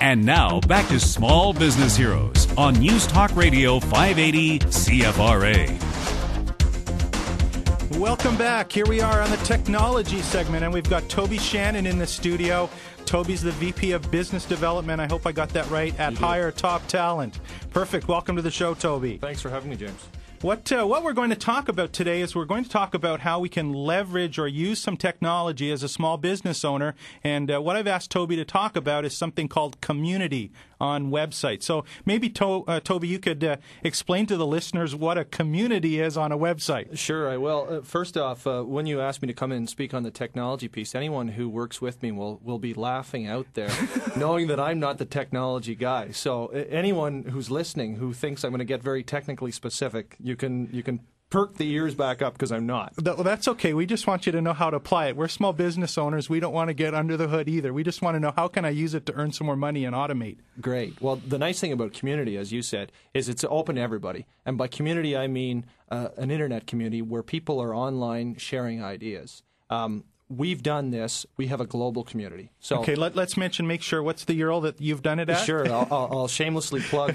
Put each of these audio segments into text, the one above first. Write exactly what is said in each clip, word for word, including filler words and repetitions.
And now, back to Small Business Heroes on News Talk Radio five eighty C F R A. Welcome back. Here we are on the technology segment, and we've got Toby Shannon in the studio. Toby's the V P of Business Development, I hope I got that right, at Hire Top Talent. Perfect. Welcome to the show, Toby. Thanks for having me, James. What uh, what we're going to talk about today is we're going to talk about how we can leverage or use some technology as a small business owner. And uh, what I've asked Toby to talk about is something called community on websites. So maybe, to- uh, Toby, you could uh, explain to the listeners what a community is on a website. Sure, I will. Uh, first off, uh, when you asked me to come in and speak on the technology piece, anyone who works with me will, will be laughing out there, knowing that I'm not the technology guy. So uh, anyone who's listening who thinks I'm going to get very technically specific, you can you can perk the ears back up because I'm not. Well, that's okay. We just want you to know how to apply it. We're small business owners. We don't want to get under the hood either. We just want to know, how can I use it to earn some more money and automate? Great. Well, the nice thing about community, as you said, is it's open to everybody. And by community, I mean uh, an internet community where people are online sharing ideas. Um, We've done this. We have a global community. So okay, let, let's mention, make sure, what's the U R L that you've done it at? Sure. I'll, I'll, I'll shamelessly plug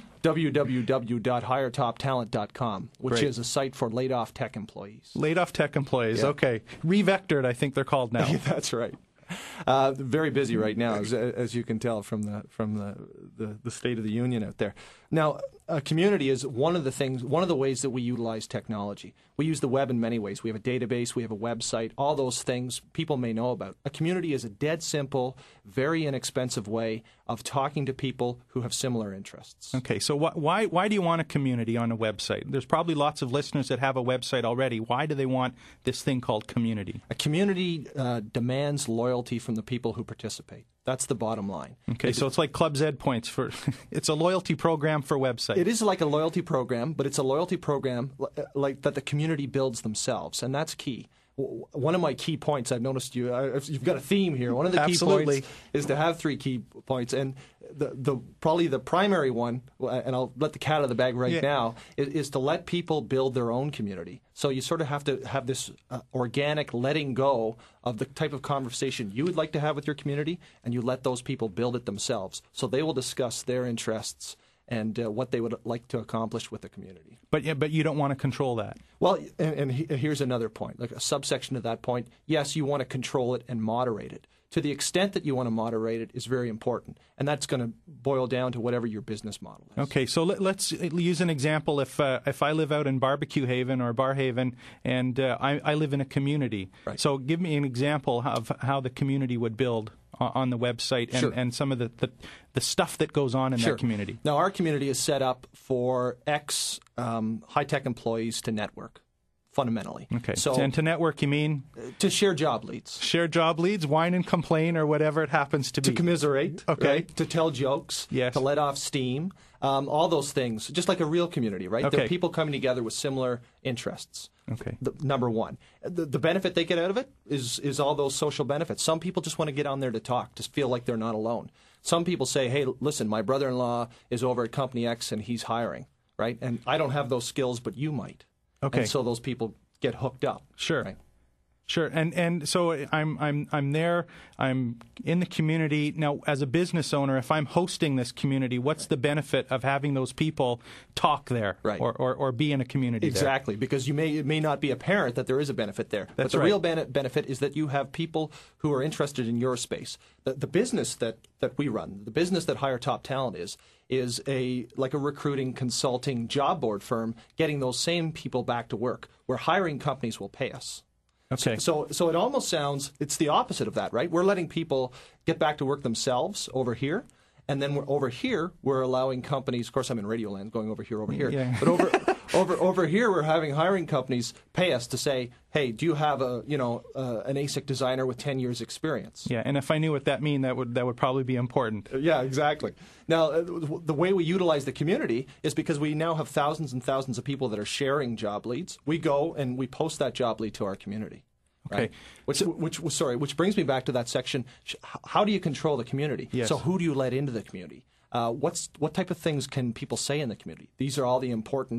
w w w dot hire top talent dot com, which Great. is a site for laid-off tech employees. Laid-off tech employees, Yeah. okay. Revectored, I think they're called now. That's right. Uh, very busy right now, as, as you can tell from the from the, the, the State of the Union out there. Now, a community is one of the things, one of the ways that we utilize technology. We use the web in many ways. We have a database, we have a website, all those things people may know about. A community is a dead simple, very inexpensive way of talking to people who have similar interests. Okay, so wh- why why do you want a community on a website? There's probably lots of listeners that have a website already. Why do they want this thing called community? A community uh, demands loyalty from the people who participate. That's the bottom line. Okay, so it's like Club Z points for it's a loyalty program for websites. It is like a loyalty program, but it's a loyalty program like that the community builds themselves, and that's key. One of my key points, I've noticed you, uh, you've got a theme here. One of the key Absolutely. points is to have three key points, and the, the probably the primary one, and I'll let the cat out of the bag right Yeah. now, is, is to let people build their own community. So you sort of have to have this uh, organic letting go of the type of conversation you would like to have with your community, and you let those people build it themselves. So they will discuss their interests and uh, what they would like to accomplish with the community. But yeah, but you don't want to control that. Well, and, and he, here's another point, like a subsection of that point. Yes, you want to control it and moderate it. To the extent that you want to moderate it is very important, and that's going to boil down to whatever your business model is. Okay, so let, let's use an example. If uh, if I live out in Barbecue Haven or Barhaven, and uh, I, I live in a community, Right. So give me an example of how the community would build on the website and, Sure. and some of the, the, the stuff that goes on in Sure. that community. Now, our community is set up for ex um, high-tech employees to network, fundamentally. Okay, So and to network, you mean to share job leads. share job leads, whine and complain, or whatever it happens to be. To commiserate, Okay. right? To tell jokes, Yes. to let off steam, um, all those things, just like a real community, right? Okay. They're people coming together with similar interests. Okay. The, number one. The, the benefit they get out of it is is all those social benefits. Some people just want to get on there to talk, to feel like they're not alone. Some people say, hey, listen, my brother-in-law is over at Company X and he's hiring, right? And I don't have those skills, but you might. Okay. And so those people get hooked up. Sure. Right? Sure, and and so I'm I'm I'm there. I'm in the community now. As a business owner, if I'm hosting this community, what's the benefit of having those people talk there, Right. or, or or be in a community there? Exactly, because you may it may not be apparent that there is a benefit there. but That's the right. real bene- benefit is that you have people who are interested in your space. The, the business that, that we run, the business that Hire Top Talent is, is a like a recruiting, consulting, job board firm getting those same people back to work, where hiring companies will pay us. Okay. So, so it almost sounds it's the opposite of that, right? We're letting people get back to work themselves over here, and then we're over here we're allowing companies. Of course, I'm in Radioland, going over here, over here. Yeah. But over, over, over here, we're having hiring companies pay us to say, "Hey, do you have a you know uh, an A S I C designer with ten years experience?" Yeah, and if I knew what that mean, that would that would probably be important. Yeah, exactly. Now, uh, the way we utilize the community is because we now have thousands and thousands of people that are sharing job leads. We go and we post that job lead to our community. Okay. Right? Which, which, sorry, which brings me back to that section. How do you control the community? Yes. So who do you let into the community? Uh, what's what type of things can people say in the community? These are all the important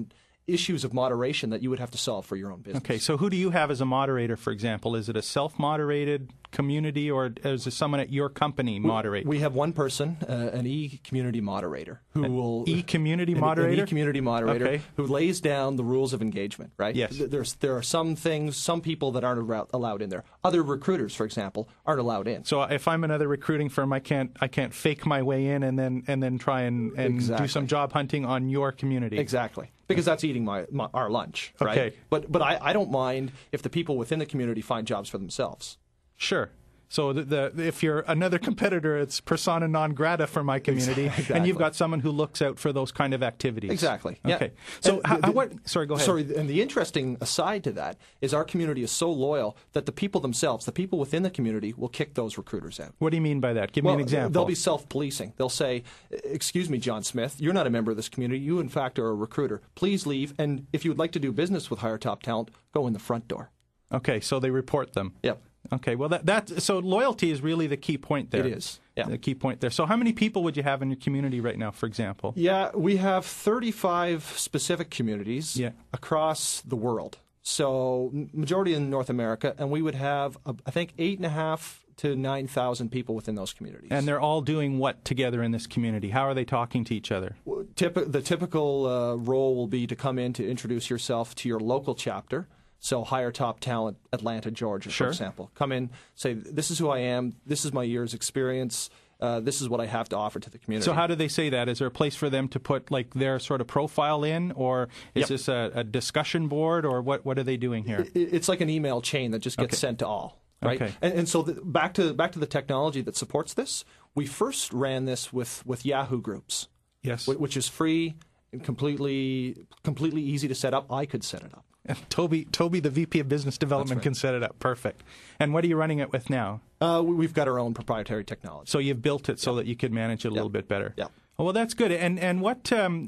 issues of moderation that you would have to solve for your own business. Okay, so who do you have as a moderator, for example? Is it a self-moderated community, or is it someone at your company moderate? We have one person, uh, an e-community moderator, who an will e-community an, moderator, an e-community moderator, okay. who lays down the rules of engagement. Right? Yes. There's there are some things, some people that aren't allowed in there. Other recruiters, for example, aren't allowed in. So if I'm another recruiting firm, I can't I can't fake my way in and then and then try and, and exactly. do some job hunting on your community. Exactly. Because that's eating my, my our lunch, right? Okay. But but I, I don't mind if the people within the community find jobs for themselves. Sure. So the, the, if you're another competitor, it's persona non grata for my community, exactly. and you've got someone who looks out for those kind of activities. Exactly. Okay. Yeah. So how, the, what? Sorry, go ahead. Sorry, and the interesting aside to that is our community is so loyal that the people themselves, the people within the community, will kick those recruiters out. What do you mean by that? Give well, me an example. They'll be self-policing. They'll say, "Excuse me, John Smith, you're not a member of this community. You, in fact, are a recruiter. Please leave. And if you would like to do business with Higher Top Talent, go in the front door." Okay, so they report them. Yep. Okay, well, that that so loyalty is really the key point there. It is, yeah. The key point there. So how many people would you have in your community right now, for example? Yeah, we have thirty-five specific communities yeah. across the world. So majority in North America, and we would have, uh, I think, eight and a half to nine thousand people within those communities. And they're all doing what together in this community? How are they talking to each other? Typ- the typical uh, role will be to come in to introduce yourself to your local chapter. So Higher Top Talent, Atlanta, Georgia, sure. for example. Come in, say, this is who I am, this is my year's experience, uh, this is what I have to offer to the community. So how do they say that? Is there a place for them to put like their sort of profile in, or is yep. this a, a discussion board, or what, what are they doing here? It, it's like an email chain that just gets okay. sent to all. Right? Okay. And, and so the, back to back to the technology that supports this, we first ran this with, with Yahoo Groups. Yes. Which is free and completely completely easy to set up. I could set it up. And Toby, Toby, the V P of Business Development, right. can set it up. Perfect. And what are you running it with now? Uh, we've got our own proprietary technology. So you've built it so yep. that you could manage it a yep. little bit better. Yeah. Well, that's good. And and what um,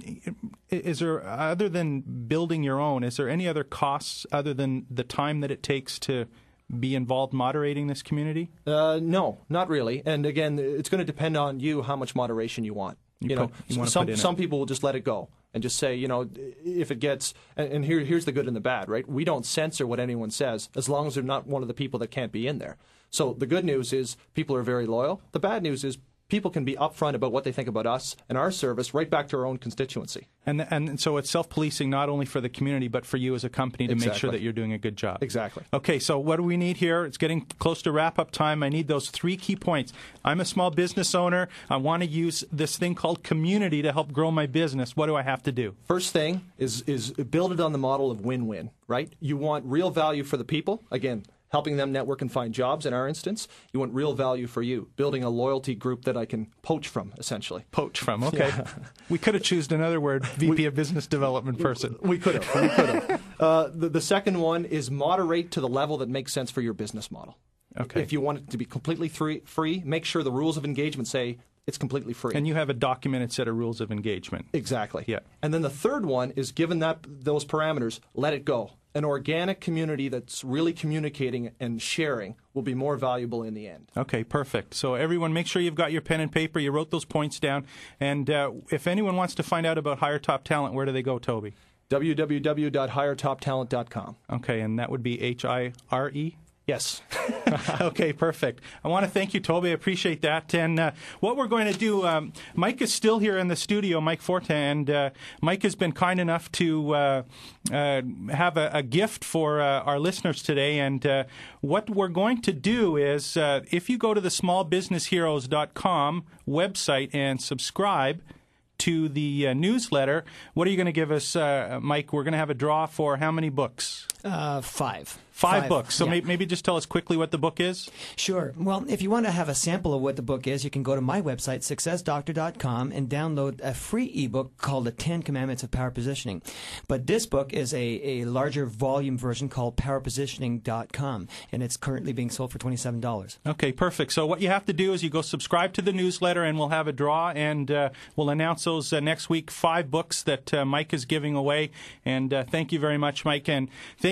is there, other than building your own, is there any other costs other than the time that it takes to be involved moderating this community? Uh, no, not really. And again, it's going to depend on you how much moderation you want. You, you put, know, you want to some put in some it. people will just let it go and just say, you know, if it gets, and, and here here's the good and the bad, right? We don't censor what anyone says as long as they're not one of the people that can't be in there. So the good news is people are very loyal. The bad news is people can be upfront about what they think about us and our service right back to our own constituency. And and so it's self-policing not only for the community but for you as a company to exactly. make sure that you're doing a good job. Exactly. Okay, so what do we need here? It's getting close to wrap-up time. I need those three key points. I'm a small business owner. I want to use this thing called community to help grow my business. What do I have to do? First thing is is build it on the model of win-win, right? You want real value for the people. Again, helping them network and find jobs in our instance. You want real value for you, building a loyalty group that I can poach from, essentially. Poach from, okay. Yeah. We could have chosen another word, V P we, of Business Development person. We could have. We could have. Uh, the, the second one is moderate to the level that makes sense for your business model. Okay. If you want it to be completely free, free, make sure the rules of engagement say it's completely free. And you have a documented set of rules of engagement. Exactly. Yeah. And then the third one is, given that those parameters, let it go. An organic community that's really communicating and sharing will be more valuable in the end. Okay, perfect. So everyone, make sure you've got your pen and paper. You wrote those points down. And uh, if anyone wants to find out about Higher Top Talent, where do they go, Toby? w w w dot higher top talent dot com. Okay, and that would be H I R E? Yes. Okay, perfect. I want to thank you, Toby. I appreciate that. And uh, what we're going to do, um, Mike is still here in the studio, Mike Forte, and uh, Mike has been kind enough to uh, uh, have a, a gift for uh, our listeners today. And uh, what we're going to do is, uh, if you go to the small business heroes dot com website and subscribe to the uh, newsletter, what are you going to give us, uh, Mike? We're going to have a draw for how many books? Uh, five. Five, Five books. So yeah. may- maybe just tell us quickly what the book is. Sure. Well, if you want to have a sample of what the book is, you can go to my website, success doctor dot com, and download a free ebook called The Ten Commandments of Power Positioning. But this book is a, a larger volume version called power positioning dot com, and it's currently being sold for twenty-seven dollars. Okay, perfect. So what you have to do is you go subscribe to the newsletter, and we'll have a draw, and uh, we'll announce those uh, next week, five books that uh, Mike is giving away. And uh, thank you very much, Mike. And thank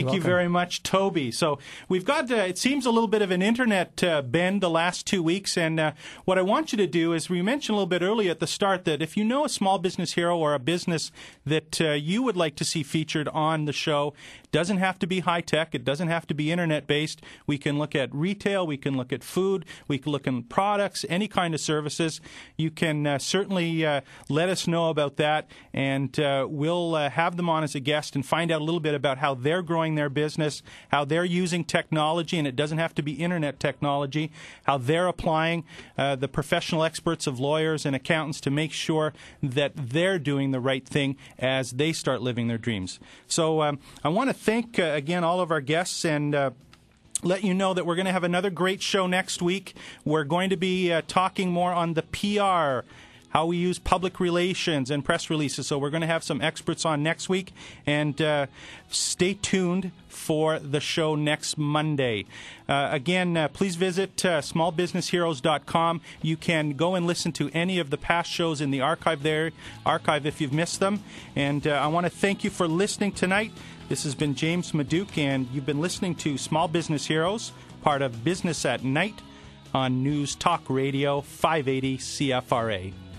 Thank You're you welcome. very much, Toby. So we've got, uh, it seems, a little bit of an internet uh, bend the last two weeks. And uh, what I want you to do is, we mentioned a little bit earlier at the start that if you know a small business hero or a business that uh, you would like to see featured on the show, it doesn't have to be high-tech. It doesn't have to be internet-based. We can look at retail. We can look at food. We can look at products, any kind of services. You can uh, certainly uh, let us know about that, and uh, we'll uh, have them on as a guest and find out a little bit about how they're growing their business, how they're using technology, and it doesn't have to be internet technology, how they're applying uh, the professional experts of lawyers and accountants to make sure that they're doing the right thing as they start living their dreams. So um, I want to thank, uh, again, all of our guests, and uh, let you know that we're going to have another great show next week. We're going to be uh, talking more on the P R, how we use public relations and press releases. So we're going to have some experts on next week, and uh, stay tuned for the show next Monday. Uh, again, uh, please visit uh, small business heroes dot com. You can go and listen to any of the past shows in the archive there, archive if you've missed them. And uh, I want to thank you for listening tonight. This has been James Maduke, and you've been listening to Small Business Heroes, part of Business at Night on News Talk Radio five eighty C F R A.